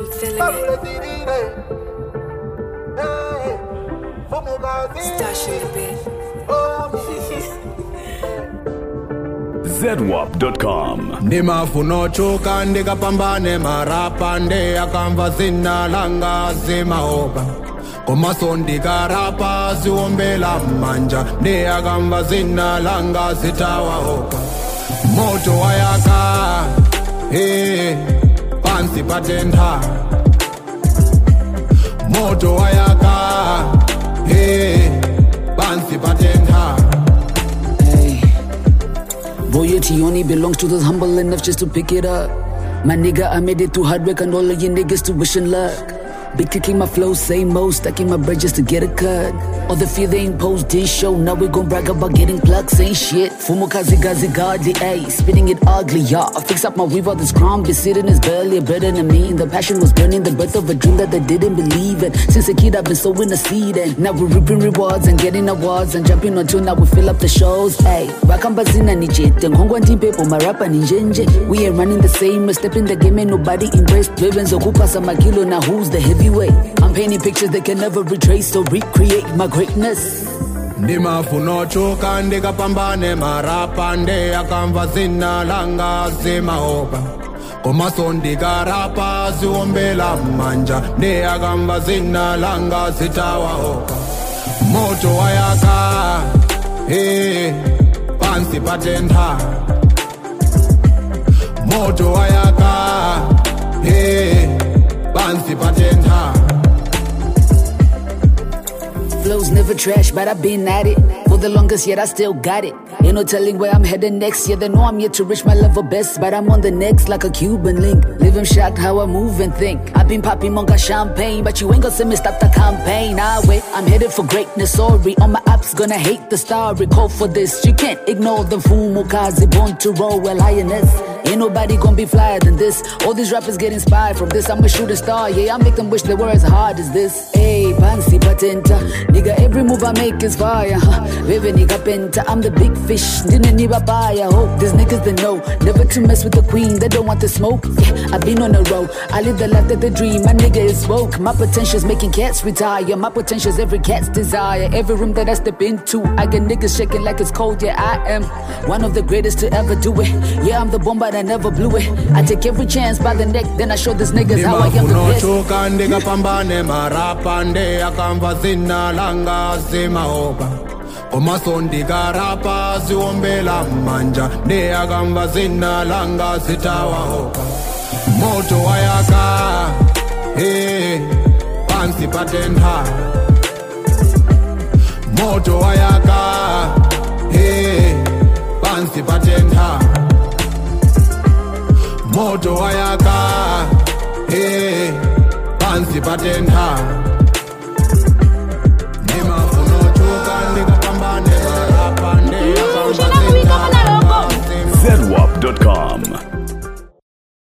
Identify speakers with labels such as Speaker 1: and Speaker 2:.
Speaker 1: I'm feeling it. Stash in the bed.
Speaker 2: ZWAP.com.
Speaker 3: Nimafuno choka ndikapambane marapa nde akamva zina langa zimaopa Komaso ndikarapa ziombela manja nde akamva zina langa zitawaopa Moto wayaka pansi patenda Moto wayaka pansi patenda
Speaker 4: Loyalty only belongs to those humble enough just to pick it up. My nigga, I made it through hard work and all of you niggas to wishing luck. Big kicking my flow, same mo, stacking my bread just to get a cut. All the fear they imposed didn't show, now we gon' brag about getting plugs, ain't shit. Fumo kazi gazi godly, ayy, spitting it ugly, y'all. I fix up my weave, all this crumb, be sitting is barely better than me. And the passion was burning, the birth of a dream that they didn't believe in. Since a kid I've been sowing the seed, and now we're reaping rewards and getting awards and jumping on tune, now we fill up the shows, ayy. Wakambazina ni jete, ngongwa ntimpepo, marapa ni njenje. We ain't running the same, step in the game and nobody embraced. Ravens okupasa makilo, now who's the heavyweight? I'm painting pictures they can never retrace or recreate my greatness.
Speaker 3: Nimafuno choka ndikapambane marapa nde akamva zina langa zimaopa Komaso ndikarapa ziombela manja nde akamva zina langa zitawaopa Moto wayaka pansi patenda Moto wayaka pansi patenda
Speaker 4: Flows never trash, but I've been at it for the longest, yet I still got it. Ain't no telling where I'm heading next. Yeah, they know I'm yet to reach my level best, but I'm on the next like a Cuban link. Live 'em shocked how I move and think. I've been popping monga champagne, but you ain't gonna see me stop the campaign. I wait, I'm headed for greatness. Sorry, all my apps gonna hate the story. Call for this, you can't ignore the Fumo Kazi, born to roll, well, lioness. Ain't nobody gonna be flyer than this. All these rappers get inspired from this. I'm a shooting star, yeah, I make them wish they were as hard as this. Hey, Bansi Patenta, nigga, every move I make is fire, Vivi nigga penta, I'm the big fish, didn't need a buy. I hope these niggas they know, never to mess with the queen, they don't want the smoke. Yeah, I've been on the road, I live the life that they dream, my nigga is woke. My potential's making cats retire, my potential's every cat's desire. Every room that I step into, I get niggas shaking like it's cold, yeah, I am one of the greatest to ever do it. Yeah, I'm the bomb, but I never blew it. I take every chance by the neck, then I show these niggas how I am the best.
Speaker 3: Choka ndikapambane marapa nde akamva zina langa zimaopa Komaso ndikarapa ziombela manja nde akamva zina langa zitawaopa Moto wayaka pansi patenda Moto wayaka pansi patenda Moto wayaka pansi patenda Nimafuno choka ndikapambane marapa nde akamva zina
Speaker 2: ZWAP.com.